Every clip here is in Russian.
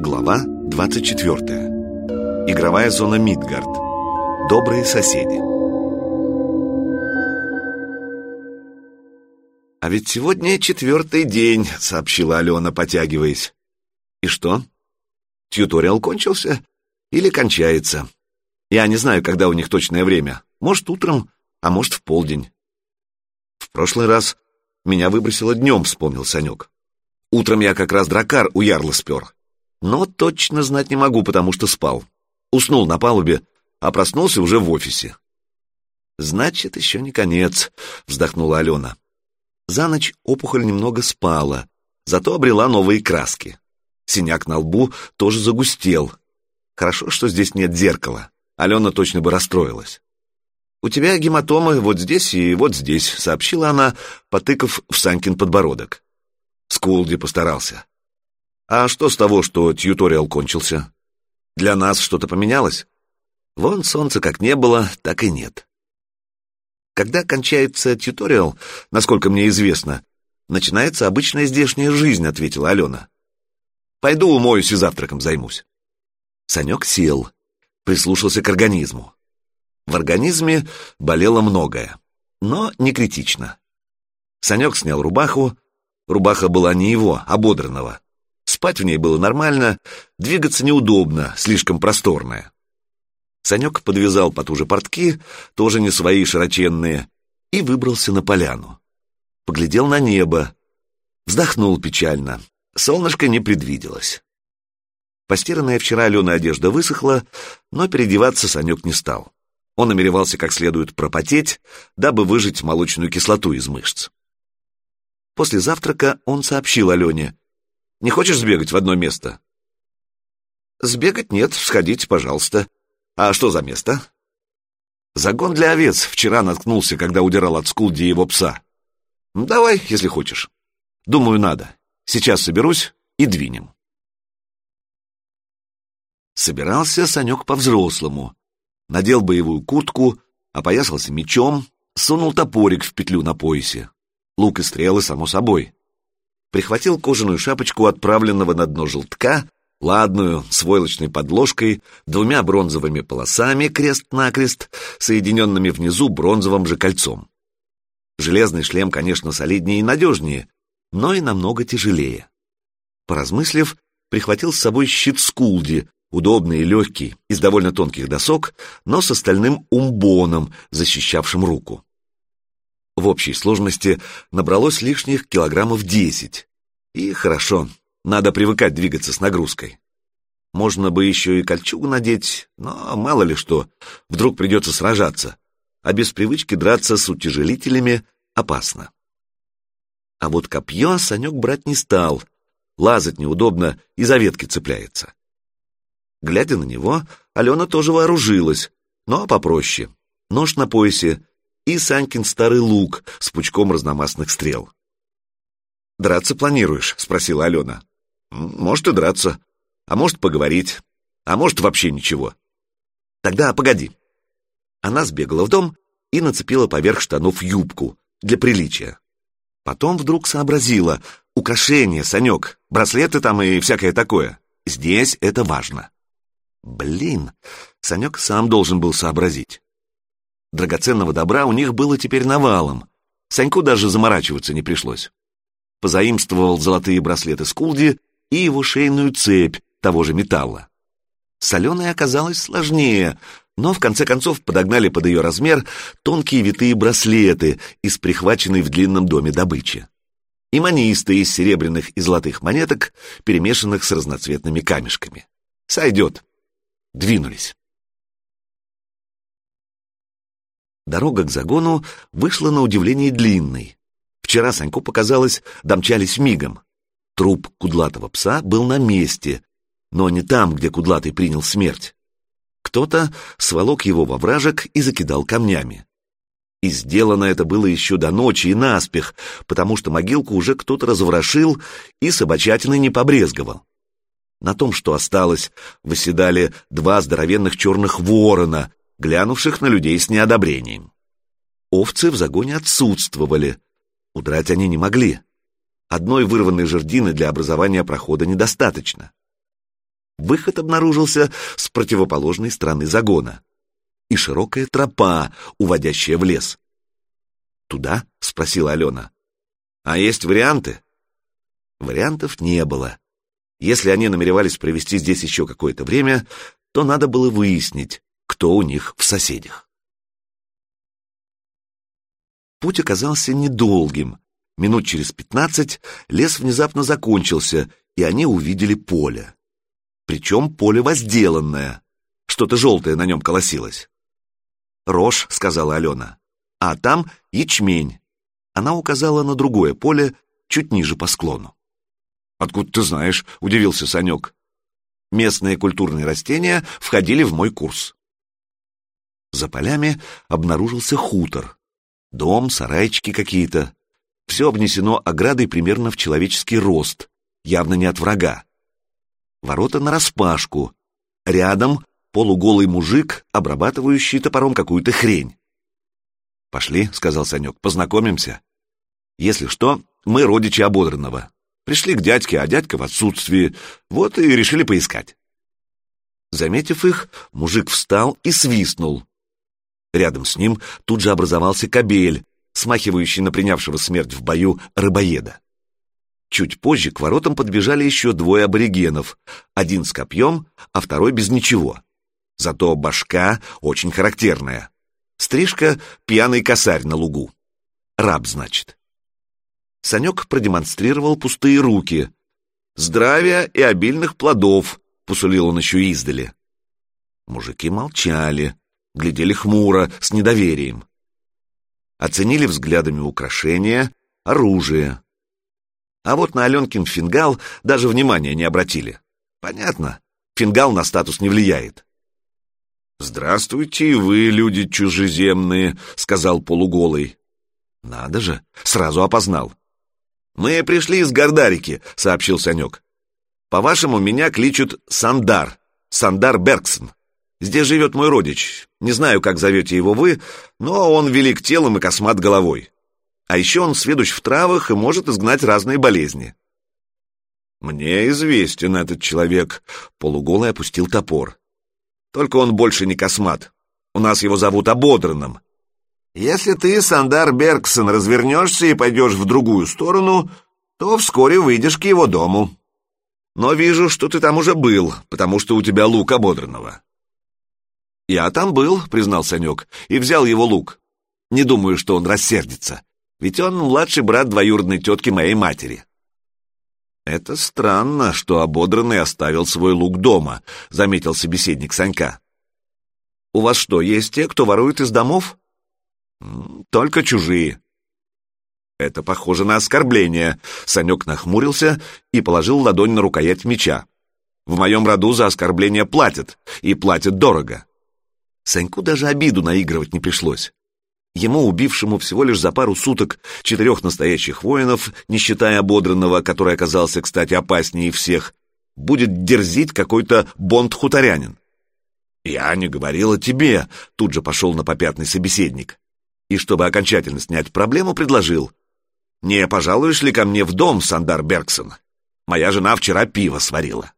Глава 24. Игровая зона Мидгард. Добрые соседи. «А ведь сегодня 4-й день», — сообщила Алена, потягиваясь. «И что? Тьюториал кончился? Или кончается? Я не знаю, когда у них точное время. Может, утром, а может, в полдень». «В прошлый раз меня выбросило днем», — вспомнил Санек. «Утром я как раз дракар у ярла спер. Но точно знать не могу, потому что спал. Уснул на палубе, а проснулся уже в офисе». «Значит, еще не конец», — вздохнула Алена. За ночь опухоль немного спала, зато обрела новые краски. Синяк на лбу тоже загустел. Хорошо, что здесь нет зеркала. Алена точно бы расстроилась. «У тебя гематомы вот здесь и вот здесь», — сообщила она, потыкав в Санькин подбородок. Скулди постарался. «А что с того, что тьюториал кончился? Для нас что-то поменялось? Вон солнца как не было, так и нет». «Когда кончается тьюториал, насколько мне известно, начинается обычная здешняя жизнь», — ответила Алена. «Пойду умоюсь и завтраком займусь». Санек сел, прислушался к организму. В организме болело многое, но не критично. Санек снял рубаху. Рубаха была не его, ободранного. Спать в ней было нормально, двигаться неудобно, слишком просторная. Санек подвязал потуже портки, тоже не свои широченные, и выбрался на поляну. Поглядел на небо, вздохнул печально. Солнышко не предвиделось. Постиранная вчера Аленой одежда высохла, но переодеваться Санек не стал. Он намеревался как следует пропотеть, дабы выжать молочную кислоту из мышц. После завтрака он сообщил Алене: «Не хочешь сбегать в одно место?» «Сбегать нет, сходите, пожалуйста. А что за место?» «Загон для овец. Вчера наткнулся, когда удирал от Скулди его пса. Давай, если хочешь. Думаю, надо. Сейчас соберусь и двинем». Собирался Санек по-взрослому. Надел боевую куртку, опоясался мечом, сунул топорик в петлю на поясе. Лук и стрелы, само собой. Прихватил кожаную шапочку отправленного на дно желтка, ладную, с войлочной подложкой, 2 бронзовыми полосами крест-накрест, соединенными внизу бронзовым же кольцом. Железный шлем, конечно, солиднее и надежнее, но и намного тяжелее. Поразмыслив, прихватил с собой щит Скулди, удобный и легкий, из довольно тонких досок, но с остальным умбоном, защищавшим руку. В общей сложности набралось лишних килограммов 10. И хорошо, надо привыкать двигаться с нагрузкой. Можно бы еще и кольчугу надеть, но мало ли что, вдруг придется сражаться, а без привычки драться с утяжелителями опасно. А вот копье Санек брать не стал, лазать неудобно и за ветки цепляется. Глядя на него, Алена тоже вооружилась, но попроще. Нож на поясе и Санькин старый лук с пучком разномастных стрел. «Драться планируешь?» — спросила Алена. «Может и драться, а может поговорить, а может вообще ничего. Тогда погоди». Она сбегала в дом и нацепила поверх штанов юбку для приличия. Потом вдруг сообразила: украшения, Санек, браслеты там и всякое такое. Здесь это важно. Блин, Санек сам должен был сообразить. Драгоценного добра у них было теперь навалом. Саньку даже заморачиваться не пришлось. Позаимствовал золотые браслеты Скулди и его шейную цепь того же металла. С Аленой оказалось сложнее, но в конце концов подогнали под ее размер тонкие витые браслеты из прихваченной в длинном доме добычи. И манисты из серебряных и золотых монеток, перемешанных с разноцветными камешками. Сойдет. Двинулись. Дорога к загону вышла на удивление длинной. Вчера Саньку показалось, домчались мигом. Труп кудлатого пса был на месте, но не там, где кудлатый принял смерть. Кто-то сволок его во вражек и закидал камнями. И сделано это было еще до ночи и наспех, потому что могилку уже кто-то разворошил и собачатиной не побрезговал. На том, что осталось, восседали 2 здоровенных черных ворона, глянувших на людей с неодобрением. Овцы в загоне отсутствовали. Удрать они не могли. Одной вырванной жердины для образования прохода недостаточно. Выход обнаружился с противоположной стороны загона. И широкая тропа, уводящая в лес. «Туда?» — спросила Алена. «А есть варианты?» Вариантов не было. Если они намеревались провести здесь еще какое-то время, то надо было выяснить, кто у них в соседях. Путь оказался недолгим. Минут через 15 лес внезапно закончился, и они увидели поле. Причем поле возделанное. Что-то желтое на нем колосилось. «Рожь», — сказала Алена, — «а там ячмень». Она указала на другое поле, чуть ниже по склону. «Откуда ты знаешь?» — удивился Санек. «Местные культурные растения входили в мой курс». За полями обнаружился хутор. Дом, сарайчики какие-то. Все обнесено оградой примерно в человеческий рост, явно не от врага. Ворота нараспашку. Рядом полуголый мужик, обрабатывающий топором какую-то хрень. «Пошли», — сказал Санек, — «познакомимся. Если что, мы родичи Ободранного. Пришли к дядьке, а дядька в отсутствии. Вот и решили поискать». Заметив их, мужик встал и свистнул. Рядом с ним тут же образовался кобель, смахивающий на принявшего смерть в бою рыбоеда. Чуть позже к воротам подбежали еще двое аборигенов, один с копьем, а второй без ничего. Зато башка очень характерная. Стрижка — пьяный косарь на лугу. Раб, значит. Санек продемонстрировал пустые руки. «Здравия и обильных плодов», — посулил он еще издали. Мужики молчали, глядели хмуро, с недоверием. Оценили взглядами украшения, оружие. А вот на Аленкин фингал даже внимания не обратили. Понятно, фингал на статус не влияет. «Здравствуйте, вы, люди чужеземные», — сказал полуголый. «Надо же, сразу опознал». «Мы пришли из Гордарики», — сообщил Санек. «По-вашему, меня кличут Сандар, Сандар Бергсон. Здесь живет мой родич. Не знаю, как зовете его вы, но он велик телом и космат головой. А еще он сведущ в травах и может изгнать разные болезни». «Мне известен этот человек», — полуголый опустил топор. «Только он больше не космат. У нас его зовут Ободранным. Если ты, Сандар Бергсон, развернешься и пойдешь в другую сторону, то вскоре выйдешь к его дому. Но вижу, что ты там уже был, потому что у тебя лук Ободранного». «Я там был», — признал Санек, — «и взял его лук. Не думаю, что он рассердится, ведь он младший брат двоюродной тетки моей матери». «Это странно, что Ободранный оставил свой лук дома», — заметил собеседник Санька. «У вас что, есть те, кто ворует из домов?» «Только чужие». «Это похоже на оскорбление», — Санек нахмурился и положил ладонь на рукоять меча. «В моем роду за оскорбление платят, и платят дорого». Саньку даже обиду наигрывать не пришлось. Ему, убившему всего лишь за пару суток 4 настоящих воинов, не считая Ободранного, который оказался, кстати, опаснее всех, будет дерзить какой-то бонд-хуторянин. «Я не говорил о тебе», — тут же пошел на попятный собеседник. И, чтобы окончательно снять проблему, предложил: «Не пожалуешь ли ко мне в дом, Сандар Бергсон? Моя жена вчера пиво сварила».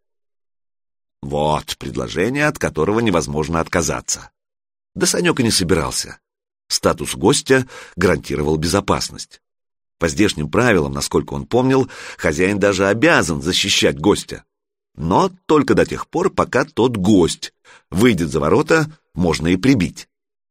Вот предложение, от которого невозможно отказаться. Да Санек и не собирался. Статус гостя гарантировал безопасность. По здешним правилам, насколько он помнил, хозяин даже обязан защищать гостя. Но только до тех пор, пока тот гость. Выйдет за ворота, можно и прибить.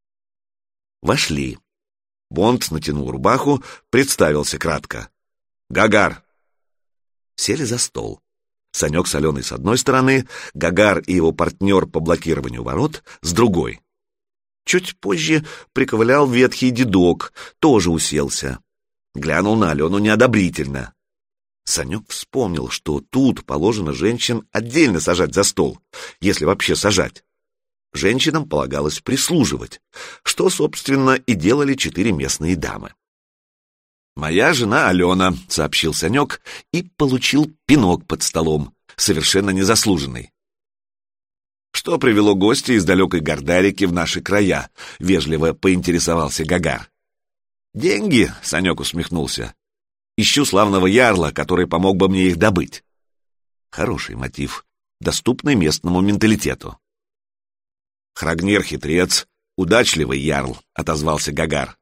Вошли. Бонд натянул рубаху, представился кратко. «Гагар». Сели за стол. Санек с Аленой с одной стороны, Гагар и его партнер по блокированию ворот с другой. Чуть позже приковылял ветхий дедок, тоже уселся. Глянул на Алену неодобрительно. Санек вспомнил, что тут положено женщин отдельно сажать за стол, если вообще сажать. Женщинам полагалось прислуживать, что, собственно, и делали 4 местные дамы. «Моя жена Алена», — сообщил Санек и получил пинок под столом, совершенно незаслуженный. «Что привело гостя из далекой Гордарики в наши края?» — вежливо поинтересовался Гагар. «Деньги», — Санек усмехнулся. «Ищу славного ярла, который помог бы мне их добыть». Хороший мотив. доступной местному менталитету. «Храгнир хитрец, удачливый ярл», — отозвался Гагар.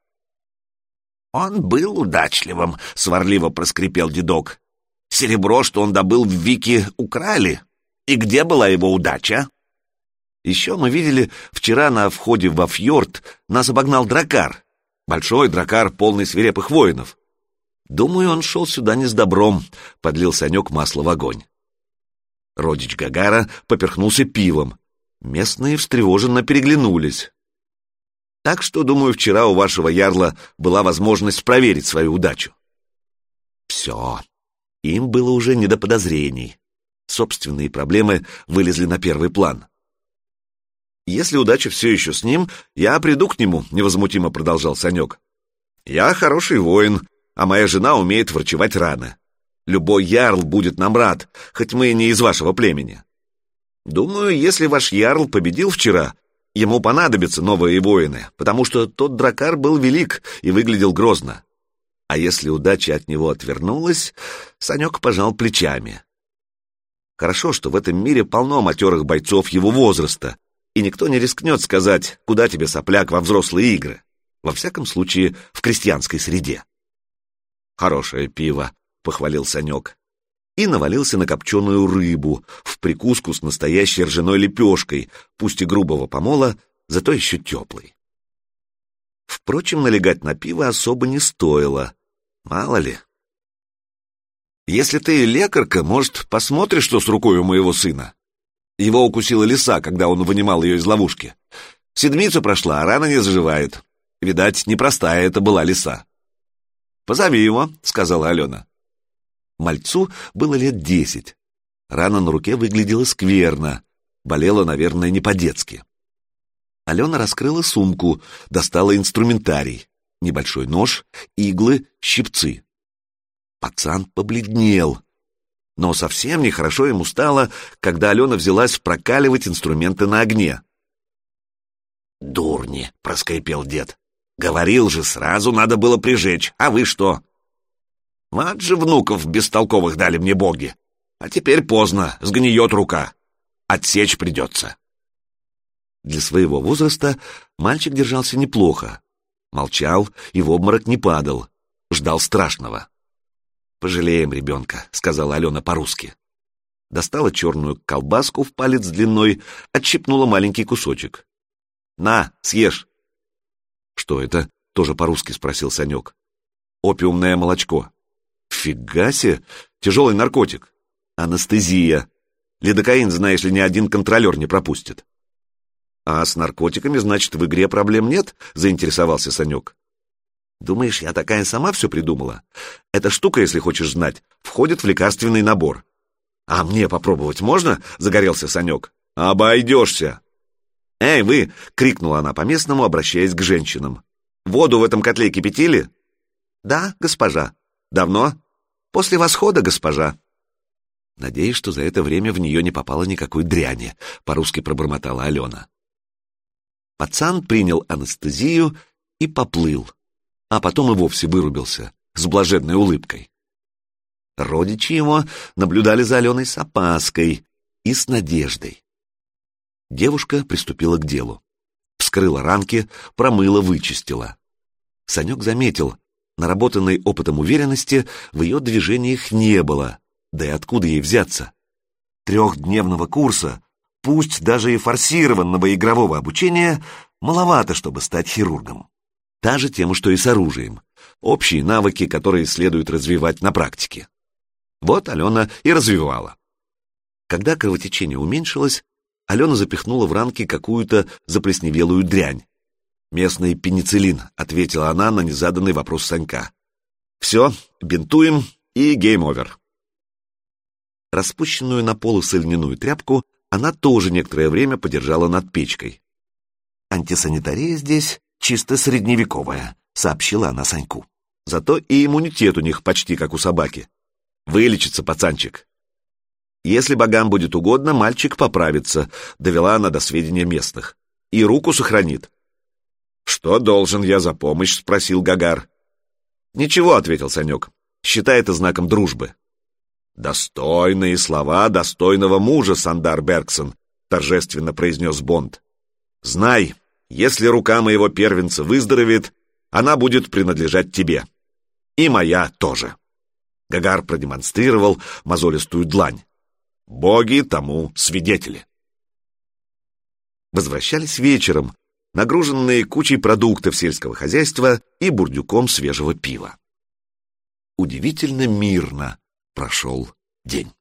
«Он был удачливым», — сварливо проскрипел дедок. «Серебро, что он добыл в Вике, украли. И где была его удача?» «Еще мы видели, вчера на входе во фьорд нас обогнал дракар. Большой дракар, полный свирепых воинов. Думаю, он шел сюда не с добром», — подлил Санек масло в огонь. Родич Гагара поперхнулся пивом. Местные встревоженно переглянулись. «Так что, думаю, вчера у вашего ярла была возможность проверить свою удачу». Все. Им было уже не до подозрений. Собственные проблемы вылезли на первый план. «Если удача все еще с ним, я приду к нему», — невозмутимо продолжал Санек. «Я хороший воин, а моя жена умеет врачевать раны. Любой ярл будет нам рад, хоть мы и не из вашего племени. Думаю, если ваш ярл победил вчера, ему понадобятся новые воины, потому что тот дракар был велик и выглядел грозно. А если удача от него отвернулась, Санек пожал плечами. Хорошо, что в этом мире полно матерых бойцов его возраста, и никто не рискнет сказать, куда тебе, сопляк, во взрослые игры. Во всяком случае, в крестьянской среде». «Хорошее пиво», — похвалил Санек. И навалился на копченую рыбу, в прикуску с настоящей ржаной лепешкой, пусть и грубого помола, зато еще теплой. Впрочем, налегать на пиво особо не стоило. Мало ли. «Если ты лекарка, может, посмотришь, что с рукой у моего сына? Его укусила лиса, когда он вынимал ее из ловушки. Седмица прошла, а рана не заживает. Видать, непростая это была лиса». «Позови его», — сказала Алена. Мальцу было лет 10. Рана на руке выглядела скверно. Болела, наверное, не по-детски. Алена раскрыла сумку, достала инструментарий. Небольшой нож, иглы, щипцы. Пацан побледнел. Но совсем нехорошо ему стало, когда Алена взялась прокаливать инструменты на огне. «Дурни!» — проскрипел дед. «Говорил же, сразу надо было прижечь, а вы что?» «Вот же внуков бестолковых дали мне боги. А теперь поздно, сгниет рука. Отсечь придется». Для своего возраста мальчик держался неплохо. Молчал и в обморок не падал. Ждал страшного. «Пожалеем ребенка», — сказала Алена по-русски. Достала черную колбаску в палец длиной, отщипнула маленький кусочек. «На, съешь». «Что это?» — тоже по-русски спросил Санек. «Опиумное молочко». «Фига себе! Тяжелый наркотик. Анестезия. Лидокаин, знаешь ли, ни один контролер не пропустит». «А с наркотиками, значит, в игре проблем нет?» — заинтересовался Санек. «Думаешь, я такая сама все придумала? Эта штука, если хочешь знать, входит в лекарственный набор». «А мне попробовать можно?» — загорелся Санек. «Обойдешься!» «Эй, вы!» — крикнула она по-местному, обращаясь к женщинам. «Воду в этом котле кипятили?» «Да, госпожа». «Давно?» «После восхода, госпожа». «Надеюсь, что за это время в нее не попало никакой дряни», — по-русски пробормотала Алена. Пацан принял анестезию и поплыл, а потом и вовсе вырубился с блаженной улыбкой. Родичи его наблюдали за Аленой с опаской и с надеждой. Девушка приступила к делу. Вскрыла ранки, промыла, вычистила. Санек заметил, наработанной опытом уверенности в ее движениях не было, да и откуда ей взяться? 3-дневного курса, пусть даже и форсированного игрового обучения, маловато, чтобы стать хирургом. Та же тема, что и с оружием. Общие навыки, которые следует развивать на практике. Вот Алена и развивала. Когда кровотечение уменьшилось, Алена запихнула в ранки какую-то заплесневелую дрянь. «Местный пенициллин», — ответила она на незаданный вопрос Санька. «Все, бинтуем и гейм-овер». Распущенную на полу льняную тряпку она тоже некоторое время подержала над печкой. «Антисанитария здесь чисто средневековая», — сообщила она Саньку. «Зато и иммунитет у них почти как у собаки. Вылечится пацанчик». «Если богам будет угодно, мальчик поправится», — довела она до сведения местных. «И руку сохранит». «Что должен я за помощь?» — спросил Гагар. «Ничего», — ответил Санек. «Считай это знаком дружбы». «Достойные слова достойного мужа, Сандар Бергсон», — торжественно произнес Бонд. «Знай, если рука моего первенца выздоровеет, она будет принадлежать тебе. И моя тоже». Гагар продемонстрировал мозолистую длань. «Боги тому свидетели». Возвращались вечером, нагруженные кучей продуктов сельского хозяйства и бурдюком свежего пива. Удивительно мирно прошел день.